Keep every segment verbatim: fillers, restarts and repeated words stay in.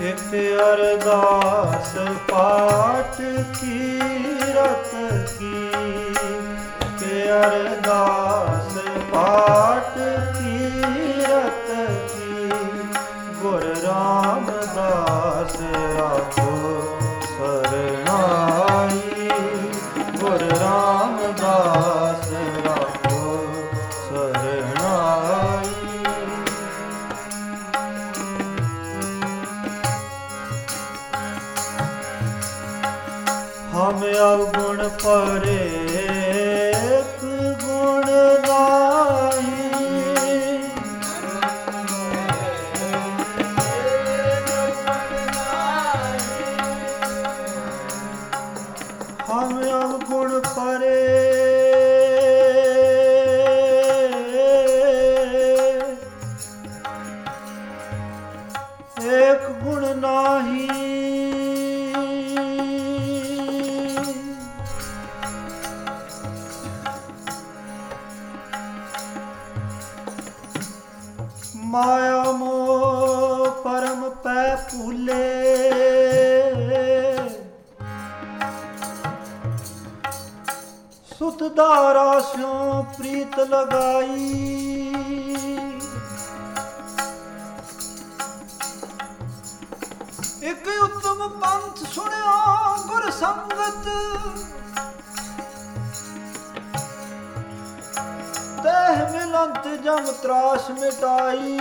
ਇਕ ਅਰਦਾਸ ਪਾਠ ਕੀਰਤ ਕੀ, ਇਕ ਅਰਦਾਸ ਪਾਠ ਕੀਰਤ ਕੀ, ਗੁਰ ਰਾਮਦਾਸ ਰਾਖੋ ਸਰਨਾਈ, ਗੁਰ ਰਾਮਦਾਸ ਰਾਖੋ ਸਰਨਾਈ। ਹਮ ਅਵਗੁਣ ਪਰੇ ਏਕ ਗੁਣ ਨਾਹੀ, ਹਮ ਅਵਗੁਣ ਪਰੇ ਏਕ ਗੁਣ ਨਾਹੀ, ਮਾਇਆ ਮੋਹ ਪਰਮ ਪੈ ਭੂਲੇ, ਸੁਤ ਦਾਰਾ ਸਿਉ ਪ੍ਰੀਤ ਲਗਾਈ, ਇਕ ਉਤਮ ਪੰਥ ਸੁਣਿਓ ਗੁਰ ਸੰਗਤ, ਤਹਿ ਮਿਲੰਤ ਜਮ ਤਰਾਸ ਮਿਟਾਈ,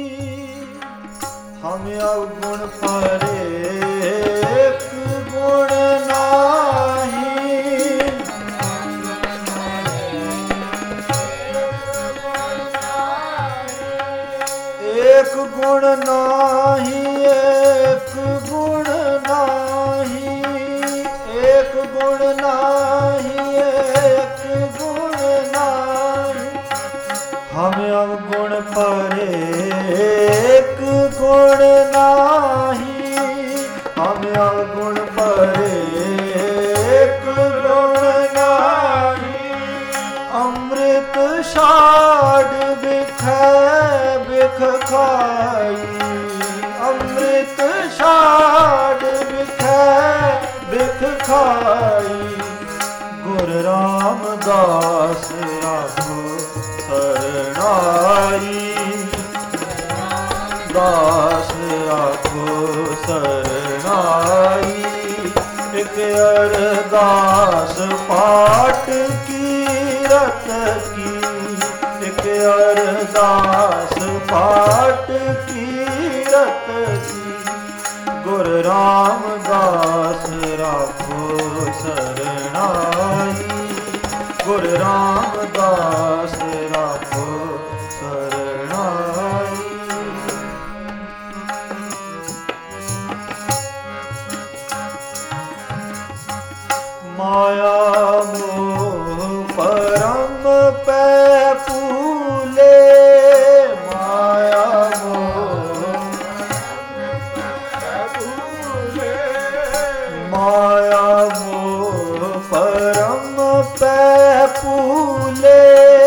ਹਮ ਅਵਗੁਣ ਪਰੇ ਏਕ ਗੁਣ ਨਾਹੀ, ਏਕ ਗੁਣ ਨਾਹੀ, ਏਕ ਗੁਣ ਨਾਹੀ, ਏਕ ਗੁਣ ਨਾਹੀ, ਏਕ ਗੁਣ ਨਾਹੀ, ਹਮ ਅਵਗੁਣ ਪਰੇ ਏਕ ਗੁਣ ਨਾਹੀ, ਹਮ ਅਵਗੁਣ ਪਰੇ ਏਕ ਗੁਣ ਨਾਹੀ, ਅੰਮ੍ਰਿਤ ਛਾੜ ਬਿਖੈ ਬਿਖ ਖਾਈ, ਅੰਮ੍ਰਿਤ ਛਾੜ ਬਿਖੈ ਬਿਖ ਖਾਈ, ਗੁਰ ਰਾਮਦਾਸ ਰਾਖੋ ਸਰਨਾਈ, ਦਾਸ ਰਾਖੋ ਸਰਨਾਈ, ਇਕ ਅਰਦਾਸ ਪਾਠ ਕੀਰਤ ਕੀ, ਇਕ ਅਰਦਾਸ ਪਾਠ ਕੀਰਤ ਕੀ, ਗੁਰ ਰਾਮਦਾਸ ਰਾਖੋ ਸਰਨਾਈ, ਗੁਰ ਰਾਮਦਾਸ ਰਾਖੋ ਸਰਨਾਈ। ਮਾਇਆ ਮੋਹ ਪਰਮ ਪੈ ਭੂਲੇ, ਮਾਇਆ ਮੋਹ ਪੈ ਭੂਲੇ, ਮਾਇਆ ਮੋਹ ਪਰਮ ਪੈ ਭੂਲੇ,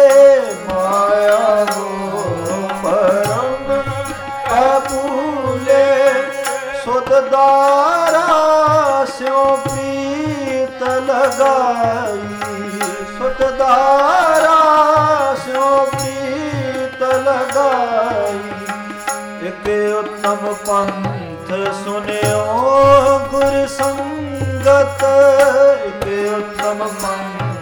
ਮਾਇਆ ਮੋਹ ਪਰਮ ਪੈ ਭੂਲੇ, ਸੁਧ ਦਾਰਾ ਸਿਉ ਪ੍ਰੀਤ ਲਗਾਈ, ਸੁਧ ਦਾਰਾ ਸਿਉ ਪ੍ਰੀਤ ਲਗਾਈ, ਇਕ ਉਤਮ ਪੰਥ ਸੁਨਿਓ ਗੁਰ ਸੰਗਤ, ਇਕ ਉਤਮ ਪੰਥ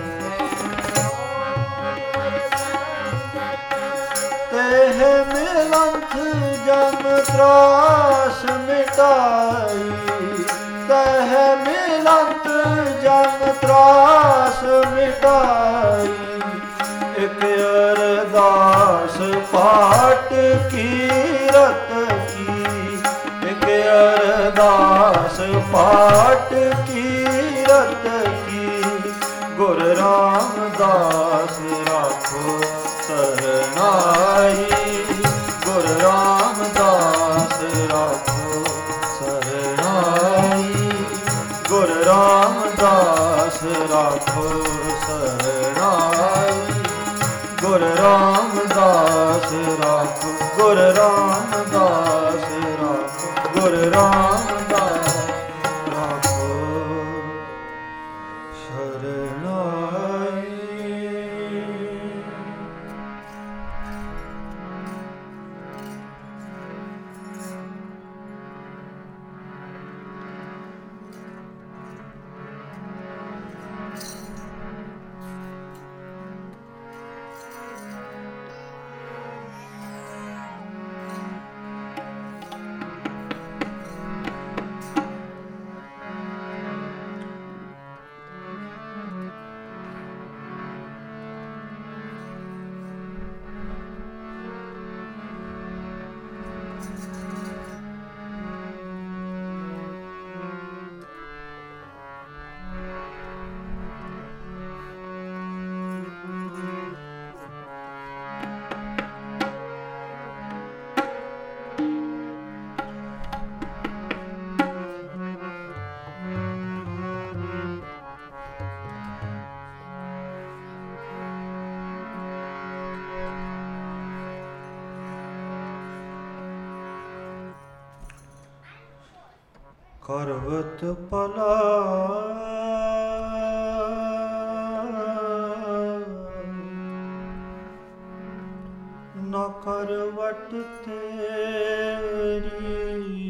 ਤਹਿ ਮਿਲੰਤ ਜਮ ਤਰਾਸ ਮਿਟਾਈ, ਤਹਿ ਮਿਲੰਤ ਜਮ ਤਰਾਸ ਮਿਟਾਈ, ਇਕ ਅਰਦਾਸ ਪਾਠ ਕੀਰਤ ਕੀ, ਇਕ ਅਰਦਾਸ ਪਾਠ ਕੀਰਤ ਕੀ, ਗੁਰ ਰਾਮਦਾਸ ਰਾਖੋ ਸਰਨਾਈ, ਗੁਰ ਰਾਮਦਾਸ ਰਾਖੋ ਸਰਨਾਈ, ਗੁਰ ਰਾਮਦਾਸ ਰਾਖੋ ਸਰਨਾਈ, ਗੁਰ ਰਾਮਦਾਸ ਰਾਖੋ, ਗੁਰ ਰਾਮਦਾਸ ਰਾਖੋ, ਗੁਰ ਹਰ ਰਾਮ ਦਾ ਰਾਖੋ ਸ਼ਰਨਾਈ। ਕਰਵਤ ਭਲਾ ਨਾ ਕਰਵਟ ਤੇਰੀ,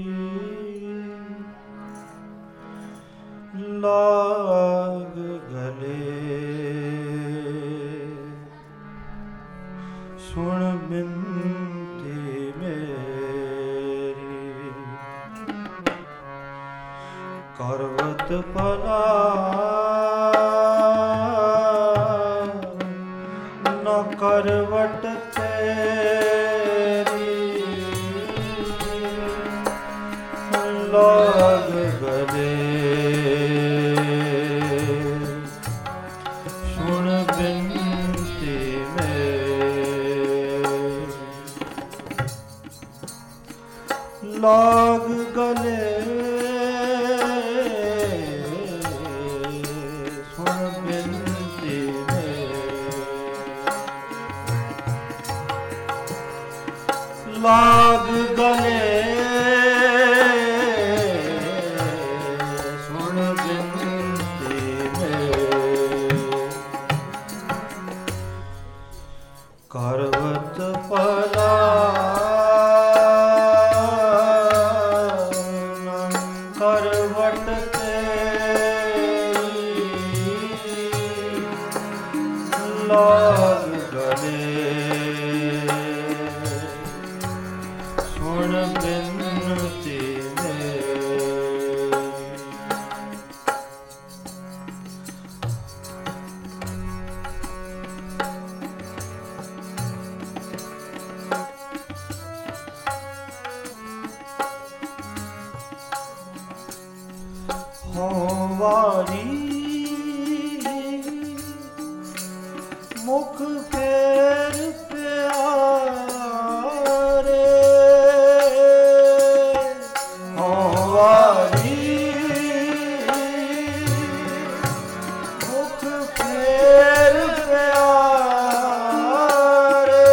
ਲਾਗ ਗਲੇ ਸੁਣ ਬਿਨਤੀ ਮੇਰੀ। ਕਰਵਤ ਭਲਾ ਨਾ ਕਰਵਟ ਤੇਰੀ, ਲਾਗ ਗਲੇ ਸੁਣ ਬਿਨਤੀ ਮੇਰੀ। ਲਾਗ ਗਲੇ ਲਾਗ ਗਲੇ ਸੁਣ ਬਿਨਤੀ ਮੇਰੀ। ਕਰਵਤ ਭਲਾ ਨਾ ਕਰਵਟ ਤੇਰੀ, ਲਾਗ ਗਲੇ ਸੁਣ ਬਿਨਤੀ ਮੇਰੀ। ਹੋ ਵਾਰੀ ਮੁਖ ਫੇਰ ਪਿਆਰੇ, ਹੋ ਵਾਰੀ ਮੁਖ ਫੇਰ ਪਿਆਰੇ,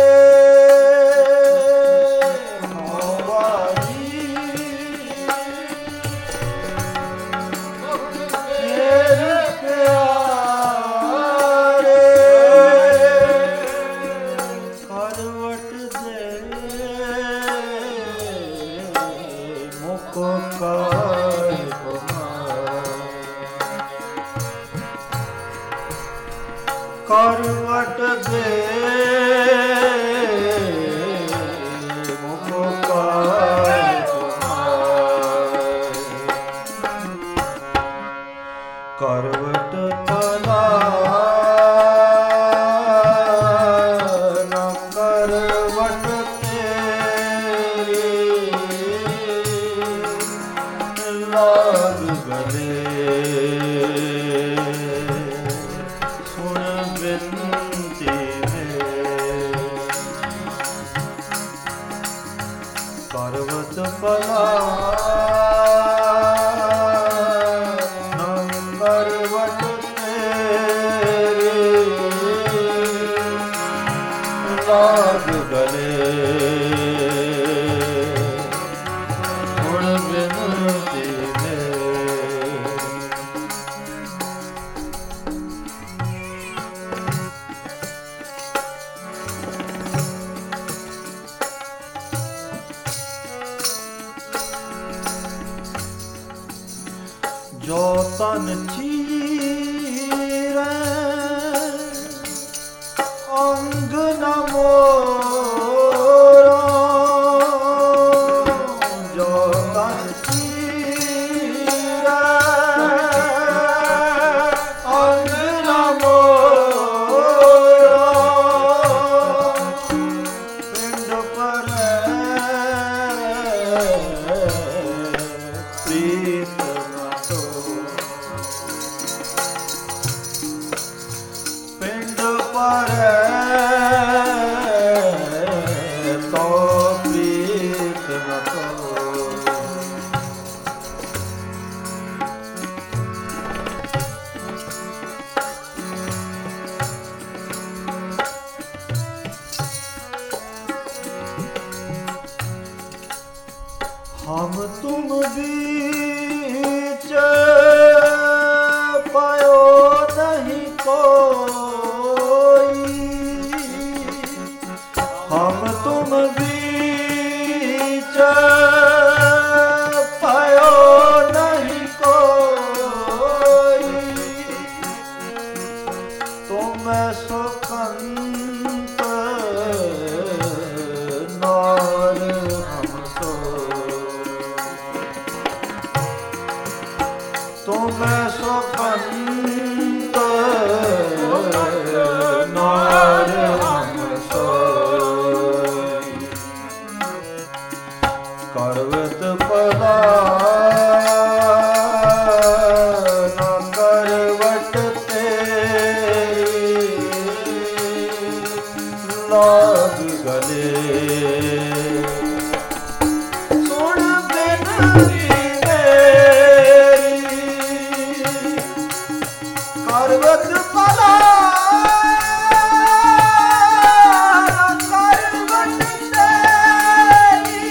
ਹੋ ਵਾਰੀ ਮੁਖ ਫੇਰ ਪਿਆਰੇ। ਕਰਵਟ ਦੇ ਮੁਖ ਕਾਇ ਕਰਵਟ ਦੇ ਮੁਖ ਕਾਇ ਕਰਵਟ ਭਲਾ ਨਾ ਕਰਵਟ ਤੇਰੀ, ਲਾਗ ਗਲੇ ਸੁਣ ਬਿਨਤੀ ਮੇਰੀ। ਕਰਵਤ ਭਲਾ ਨਾ ਕਰਵਟ ਤੇਰੀ, ਲਾਗ ਗਲੇ ਸੁਣ ਬਿਨਤੀ ਜੋ ਤਨ ਚੀਰੈ ਅੰਗ ਨ ਮੋਰਾ, ਜੋ ਤਨ ਚੀਰੈ ਅੰਗ ਨ ਮੋਰਾ, ਪਿੰਡ ਪਰੈ ਪ੍ਰੀਤ ਨ ਤੋਰ, ਪਿੰਡ ਪਰੈ हम तुम बीच पायो नहीं कोई, हम तुम बीच पायो नहीं कोई, तुम सुकंत नार हम तो, तुम सुकंत नार हम सोई, करवत पदा न करवट तेरी, लाग गले सुन बिनती करवत पदा करवट तेरी,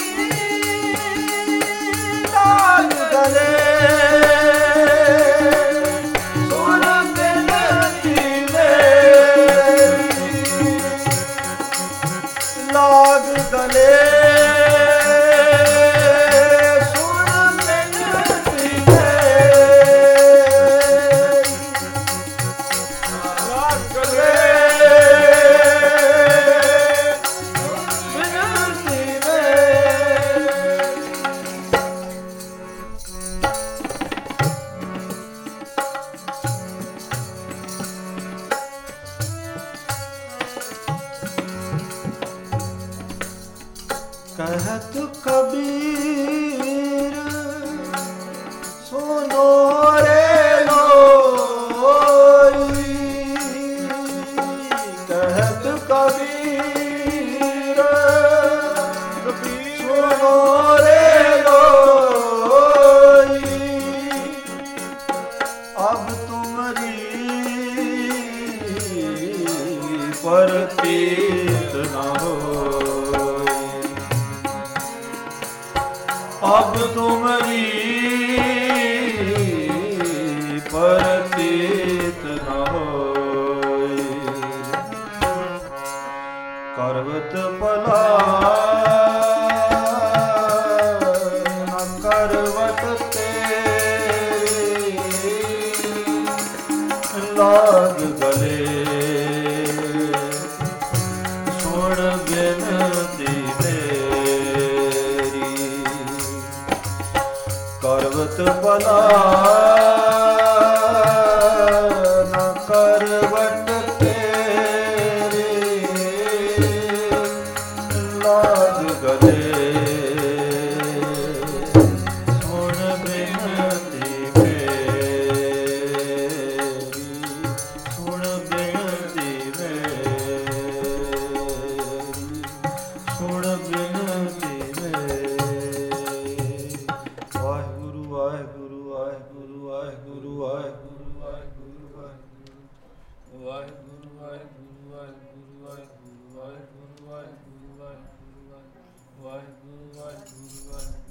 लाग गले सुन बिनती मेरी, लाग गले कहत कबीर सुनो रे लोई, कहत कबीर सुनो रे लोई, अब तुम्हारी परतीत न हो, अब तुम्हारी परतीत न होई, करवत पला न करवट तेरी, लाग गले सुन बिनती मेरी, करवत पला न करवट तेरी, लाग गले सुन बिनती मेरी, सुन बिनती मेरी, सुन बिनती मेरी। वाहिगुरु वाहिगुरु वाहिगुरु वाहिगुरु वाहिगुरु वाहिगुरु वाहिगुरु वाहिगुरु वाहिगुरु वाहिगुरु वाहिगुरु वाहिगुरु वाहिगुरु वाहिगुरु वाहिगुरु वाहिगुरु वाहिगुरु वाहिगुरु